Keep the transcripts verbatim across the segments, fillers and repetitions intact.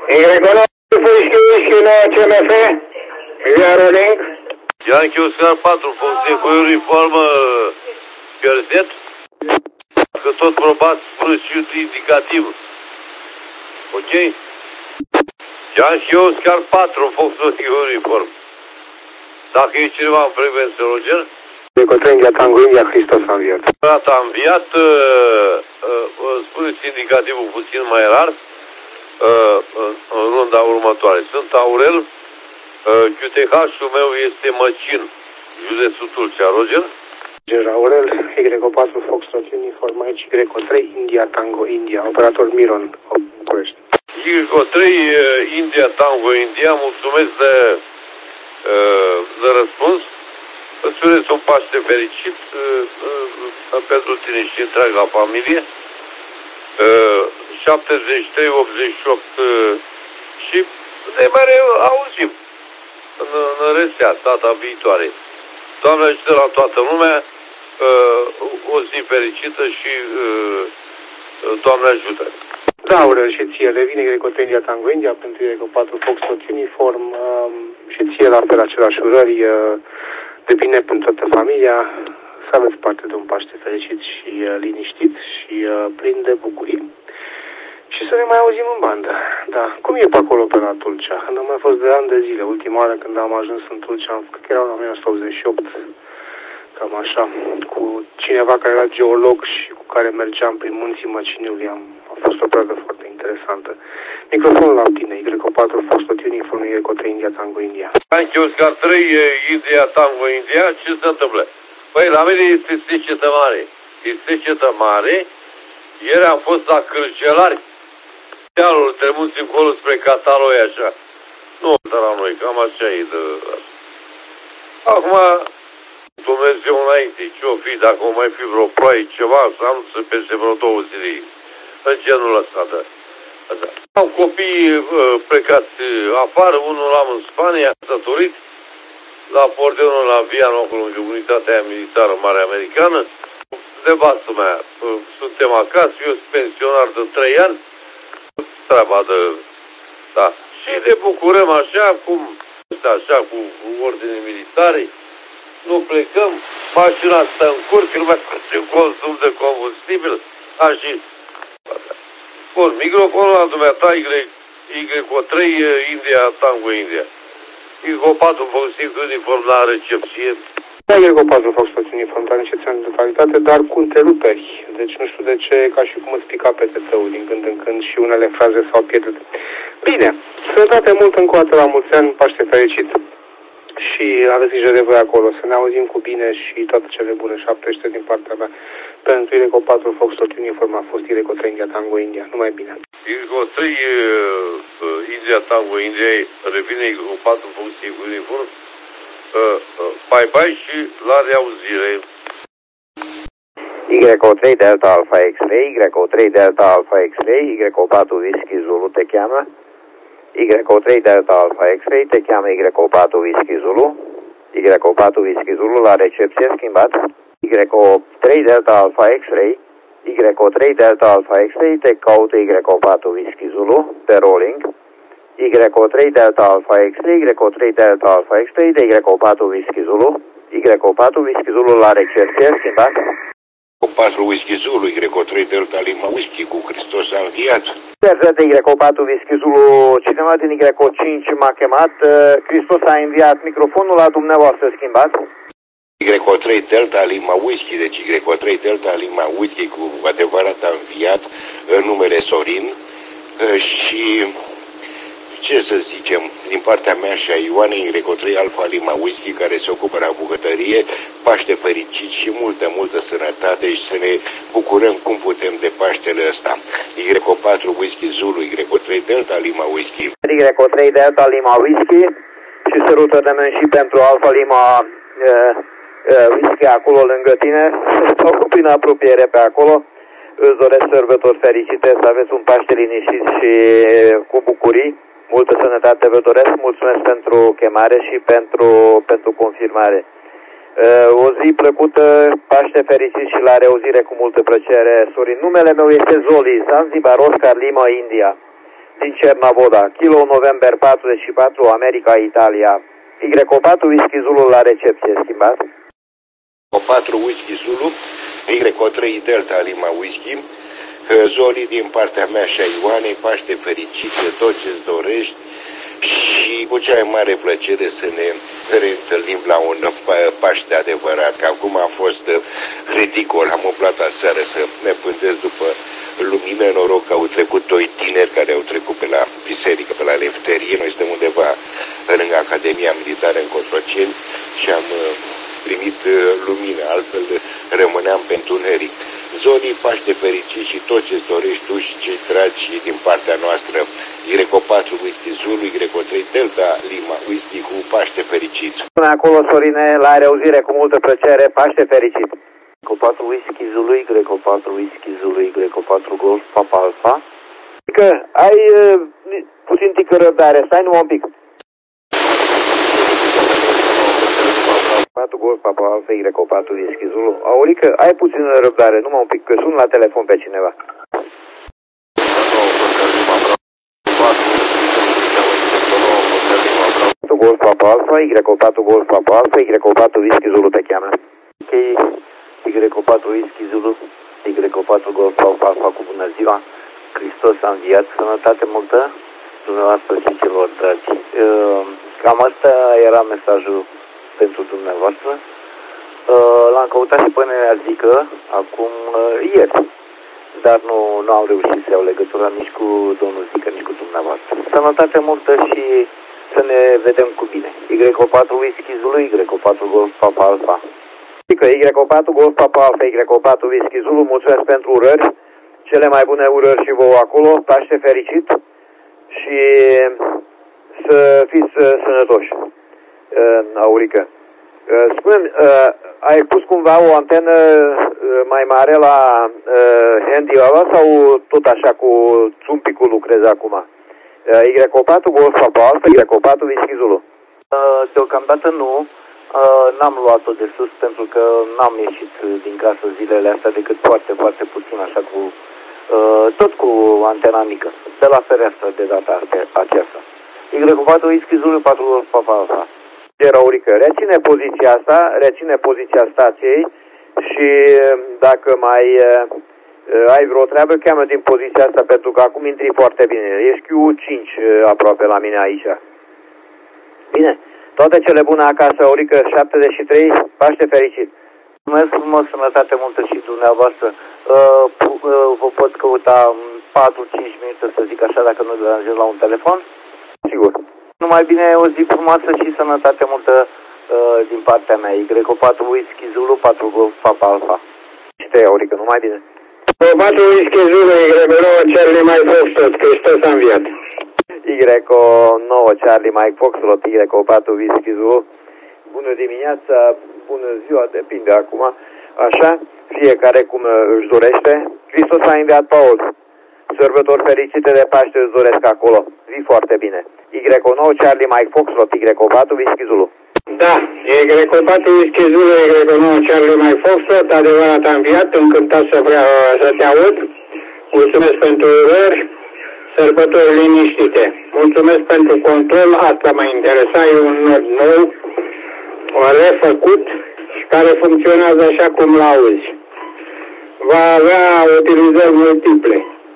Y Whisky na C M F, we are rolling. Yankee Oscar patru, funcție cu uniformă Pierzet, că tot probați prășiut indicativ. Ok? Yankee Oscar patru, funcție cu uniform. Dacă e cineva în frecvență, Roger? Eco India Tango India, Hristos a înviat. Data a înviat, uh, uh, spuneți indicativul puțin mai rar, uh, uh, în runda următoare. Sunt Aurel, uh, Q T H-ul meu este Măcin, județul Tulcea. Roger? Roger Aurel, Y patru Foxtrot Uniform aici, Y trei India Tango India, operator Miron, București. Y trei uh, India Tango India, mulțumesc de, uh, de răspuns. Îți urez un Paște fericit uh, uh, pentru tine și întreaga familie. Uh, șaptezeci și trei optzeci și opt uh, și ne mai auzim în, în rețea data viitoare. Doamne ajută la toată lumea, uh, o zi fericită și uh, Doamne ajută. Da, Aurel, și ție revine Y trei India Tango India pentru Y patru Foxtrot Uniform uh, și ție la fel același urări. Uh, De bine pentru toată familia, să aveți parte de un Paște fericit și uh, liniștit și uh, plin de bucurii și să ne mai auzim în bandă. Da, cum e pe acolo pe la Tulcea? Când am mai fost de ani de zile, ultima oară când am ajuns în Tulcea, cred că era în o mie nouă sute optzeci și opt, cam așa, cu cineva care era geolog și cu care mergeam prin munții Măciniului. Am, a fost o perioadă foarte interesantă. Microfonul la tine, Y patru Foxtrot Uniform, Y trei India Tango India. Yankee Oscar trei India Tango India, ce se întâmplă? Păi, la mine este secetă mare. Este secetă mare. Ieri am fost la Cârcelari, dealul tremuți încolo spre Cataloi, așa. Nu la noi, cam așa e de... Acum, Dumnezeu înainte, ce-o fi, dacă o mai fi vreo ploaie, ceva, să am să peste vreo două zile. În genul ăsta, da. Da. Am copii uh, plecați afară, unul l-am în Spania, săturit, la Pordeonul, la Viano, acolo, în unitatea aia militară mare americană. Nevastă mea, uh, suntem acasă, eu sunt pensionar de trei ani, treaba de... Da. Și ne bucurăm așa, cum, așa, cu, cu ordine militare, nu plecăm, mașina stă în curs, nu mai facem consum de combustibil, așa. Bun, microfonul la dumneata Y trei India Tango India. Y patru Foxtrot Uniform la recepție. Da, Y patru Foxtrot Uniform la recepție de calitate, dar cu întreruperi. Deci nu știu de ce, ca și cum îți pica P T T-ul din când în când și unele fraze s-au pierdut. Bine, sănătate mult încă o dată la mulți ani, Paște fericit. Și aveți grijă de voi acolo, să ne auzim cu bine și toate cele bune, șaptesprezece din partea mea. Pentru Y patru Foxtrot Uniform a fost Y trei India Tango India, numai bine. Y trei uh, India Tango India revine Y patru Foxtrot Uniform. Uh, uh, bye bye și la reauzire. Y trei Delta Alpha X-Ray, Y trei Delta Alpha X-Ray, Y patru Whisky Zulu te cheamă. Y trei Delta Alpha X-Ray te cheamă Y patru Whisky Zulu. Y patru Whisky Zulu la recepție schimbat. Y trei Delta Alpha X-Ray. Y trei Delta Alpha X-Ray te caută Y patru Whisky Zulu pe rolling. Y trei Delta Alpha X-Ray, Y trei Delta Alpha X-Ray de Y patru Whisky Zulu. Y patru Whisky Zulu la recepție schimbat. patru Whisky Zulu, Y trei Delta Lima Whisky cu Hristos a înviat. Sergente Y patru Whisky Zulu, cineva din Y cinci m-a chemat, Hristos a înviat, microfonul la dumneavoastră schimbat. Y trei Delta Lima Whisky, deci Y trei Delta Lima Whisky cu adevărat a înviat, în numele Sorin și... Ce să zicem, din partea mea și a Ioanei, Y trei Alpha Lima Whisky, care se ocupă la bucătărie, Paște fericit și multă, multă sănătate și să ne bucurăm cum putem de Paștele ăsta. Y patru Whisky Zulu, Y trei Delta Lima Whisky. Y trei Delta Lima Whisky și sărutări de mâini și pentru Alpha Lima uh, uh, Whisky acolo lângă tine, sau prin apropiere pe acolo. Îți doresc sărbători fericite, să aveți un Paște liniștit și cu bucurii. Multă sănătate vă doresc, mulțumesc pentru chemare și pentru, pentru confirmare. O zi plăcută, Paște fericit și la reauzire cu multă plăcere, Sorin. Numele meu este Zoli, Zanzibar, Oscar Lima, India. din Cernavoda, Kilo November patruzeci și patru, America, Italia. Y patru Whisky Zulu la recepție, schimbat. O patru Whisky Zulu, Y trei Delta Lima Whisky, Zoli din partea mea și a Ioanei, Paște fericit, tot ce-ți dorești și cu cea mai mare plăcere să ne reîntâlnim la un Paște adevărat, că acum a fost ridicol, am umplat aseară să ne pândesc după lumină, noroc că au trecut doi tineri care au trecut pe la biserică, pe la lefterie, noi suntem undeva lângă Academia Militară în Cotroceni și am primit lumină, altfel rămâneam pe întuneric. Zoni, Paște fericit și tot ce-ți dorești tu și cei dragi din partea noastră. Y patru Whisky Zulu, Y trei Delta Lima Whisky cu Paște fericit. Până acolo, Sorine, la reauzire cu multă plăcere, Paște fericit. Y patru Whisky Zulu, Y patru Whisky Zulu, Y patru Golf Papa Alpha. Adică ai uh, puțin tică răbdare, stai numai un pic. patru Golf Papa Alpha, Y patru Whisky Zulu. Aulică, ai puțin răbdare, numai un pic, că sun la telefon pe cineva. patru Golf Papa Alpha, Y patru Golf Papa Alpha, Y patru Whisky Zulu te cheamă. Ok, Y patru Whisky Zulu, Y patru Golf Papa Alpha cu bună ziua. Hristos a înviat, sănătate multă dumneavoastră și celor dragi. Cam asta era mesajul pentru dumneavoastră. L-am căutat și pe Nenea Zică acum ieri, dar nu, nu am reușit să iau legătura nici cu domnul Zică, nici cu dumneavoastră. Sănătate multă și să ne vedem cu bine. Y patru Whisky Zulu, Y patru Golf Papa Alpha. Zică, Y patru Golf Papa Alpha, Y patru Whisky Zulu, mulțumesc pentru urări, cele mai bune urări și vouă acolo, Paște fericit și să fiți sănătoși. Aurică. Spune-mi, ai pus cumva o antenă mai mare la handy-ul ăla sau tot așa cu țumpicul lucrezi acum? Y patru Golf Papa Alpha, Y patru Whisky Zulu. Deocamdată nu. N-am luat-o de sus pentru că n-am ieșit din casă zilele astea decât foarte, foarte puțin, așa cu tot cu antena mică. De la fereastră de data aceasta. Y patru Whisky Zulu, patru Golf Papa Alpha. Raurică, reține poziția asta, reține poziția stației și dacă mai uh, ai vreo treabă, cheamă din poziția asta pentru că acum intri foarte bine. Ești Q cinci uh, aproape la mine aici. Bine, toate cele bune acasă, Aurică șaptezeci și trei, Paște fericit. Mulțumesc frumos, sănătate multă și dumneavoastră. Uh, uh, vă pot căuta patru cinci minute, să zic așa, dacă nu deranjez la un telefon? Sigur. Numai bine, o zi frumoasă și sănătate multă uh, din partea mea. Y patru Whisky Zulu, patru Golf Papa Alpha. Și te, Aurică, numai bine. patru Whisky Zulu, Y nouă Charlie Mike Foxtrot, Hristos a înviat. Y nouă Charlie Mike Foxtrot, Y patru Whisky Zulu. Bună dimineața, bună ziua, depinde acum. Așa, fiecare cum își dorește. Hristos a înviat, Paul. Sărbători fericite de Paște îți doresc acolo. Zi foarte bine. Y nouă Charlie Mike Foxtrot, Y patru Whisky Zulu. Da, Y patru Whisky Zulu, Y nouă Charlie Mike Foxtrot, adevărat a înviat, încântat să vreau să te aud. Mulțumesc pentru urări, sărbători liniștite. Mulțumesc pentru control, asta mă interesa, e un nod nou, refăcut și care funcționează așa cum l-auzi. Va avea utilizări multiple.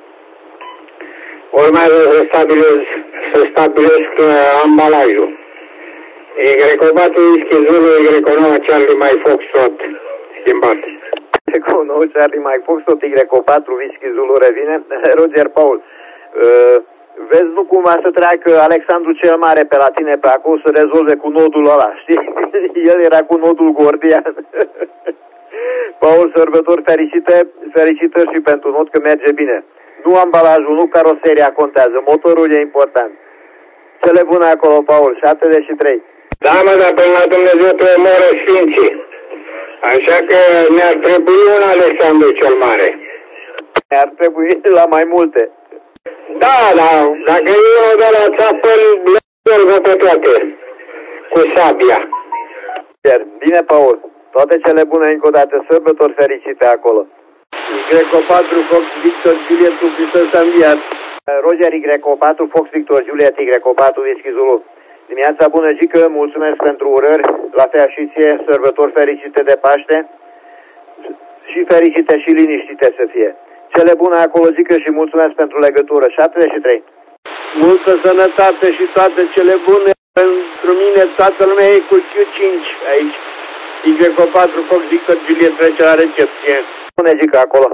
Urmează să stabilesc, să stabilesc uh, ambalajul. Y patru Whisky Zulu, Y nouă Charlie Mike Foxtrot, schimbat. Y nouă Charlie Mike Foxtrot, Y patru Whisky Zulu revine. Roger Paul, uh, vezi nu cumva să treacă Alexandru cel Mare pe la tine pe acolo să rezolve cu nodul ăla, știi? El era cu nodul gordian. Paul, sărbători fericite, fericitări și pentru nod că merge bine. Nu ambalajul, nu caroseria contează, motorul e important. Cele bune acolo, Paul, șaptezeci și trei. Da, mă, dar până la Dumnezeu te omoră Sfinții. Așa că ne-ar trebui un Alexandru cel Mare. Ne-ar trebui la mai multe. Da, da, dacă eu de la țapă, le pe toate, cu sabia. Bine, Paul, toate cele bune încă o dată, sărbători fericite acolo. Y patru Fox Victor Juliet cu Hristos a înviat. Roger Y patru, Fox Victor, Juliet Y patru, Whisky Zulu. Dimineața bună, Gică, mulțumesc pentru urări, la fel și ție, sărbători fericite de Paște și fericite și liniștite să fie. Cele bune acolo, Gică, și mulțumesc pentru legătură. șaptezeci și trei. Multă sănătate și toate cele bune. Pentru mine toată lumea e cu Q cinci aici. Y patru, Fox Victor, Juliet trece la recepție. Bună, Gică, acolo.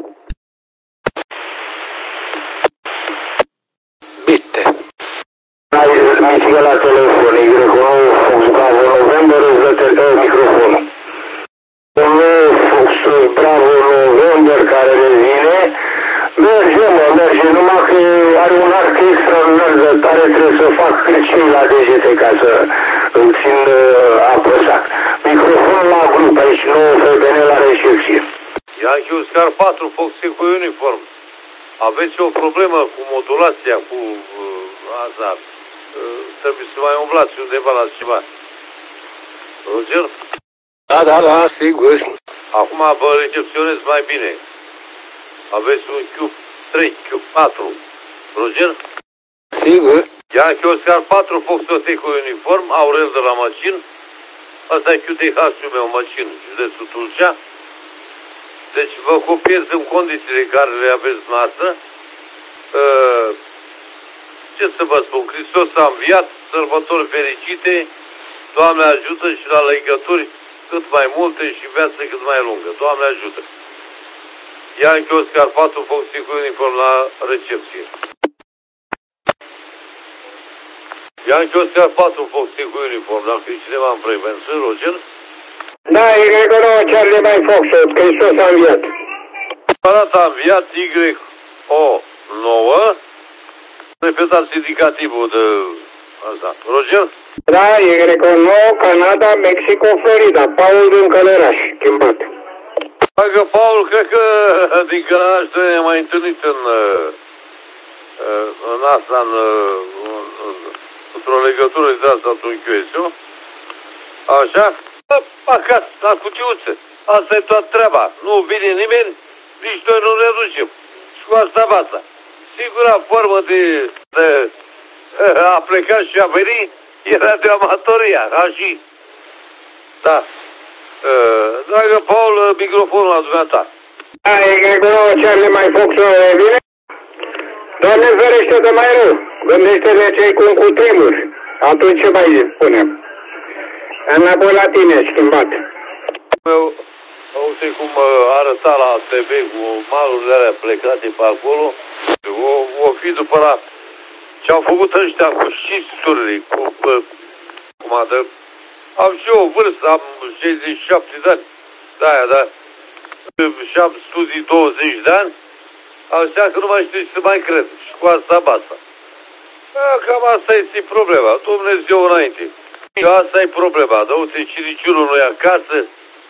Bitte. Mișcă la telefon, Y unu, Fox Bravo November, îți dă microfonul. Domnul Fox Bravo November care revine, merge, mă, merge, numai că are un arc extraordinar de tare, trebuie să fac crecei la degete ca să îl țin uh, apăsat. Microfonul la grup, aici nouă F B N la recepție. Yankee Oscar patru, Fox cu uniform. Aveți o problemă cu modulația, cu uh, asta. Uh, trebuie să mai umblați undeva la ceva. Roger? Da, da, da, sigur. Acum vă recepționez mai bine. Aveți un Q trei, Q patru. Roger? Sigur. Yankee Oscar patru, Fox cu uniform, Aurel de la Măcin. Asta e Q T H-ul meu, Măcin, județul Tulcea. Deci vă copiez în condițiile care le aveți noastră. Uh, ce să vă spun? Hristos a înviat, sărbători fericite, Doamne ajută și la legături cât mai multe și viață cât mai lungă. Doamne ajută! Yankee Oscar patru, Fox cu uniform la recepție. Yankee Oscar patru, Fox cu uniform, dacă e cineva în frecvență, Roger? Da, Y nouă, Charlie mai Fox, Hristos a înviat. Aparat a înviat Y O nouă. Repetați indicativul de asta. Roger? Da, Y nouă, Canada, Mexico, Florida. Paul din Călăraș, schimbat. Dacă Paul, cred că din Călăraș ne-am mai întâlnit în, în asta, în, în, în, într-o legătură de asta, într-un Q S O. Așa? Acasă, la cutiuță. Asta e toată treaba. Nu vine nimeni, nici noi nu ne ducem. Și cu asta basta. Singura formă de, de a pleca și a veni era de amatoria. Așa. Da. Dragă Paul, microfonul la dumneata. Da, Y nouă, Charlie mai Fox, vine? Doamne ferește de mai rău. Gândește-te cei cu un cutremur. Atunci ce mai spunem? Înapoi la tine, schimbat. Eu, uite cum arăta la T V cu malurile alea plecate pe acolo. O, o fi după la ce-au făcut ăștia cu șisturile, cu, cum adă. Am și eu o vârstă, am șaizeci și șapte de ani. Da, da. Și am studii douăzeci de ani. Așa că nu mai știu ce să mai cred. Și cu asta basta. Cam asta este problema. Dumnezeu înainte. Asta e problema. Dar uite, și niciunul nu e acasă.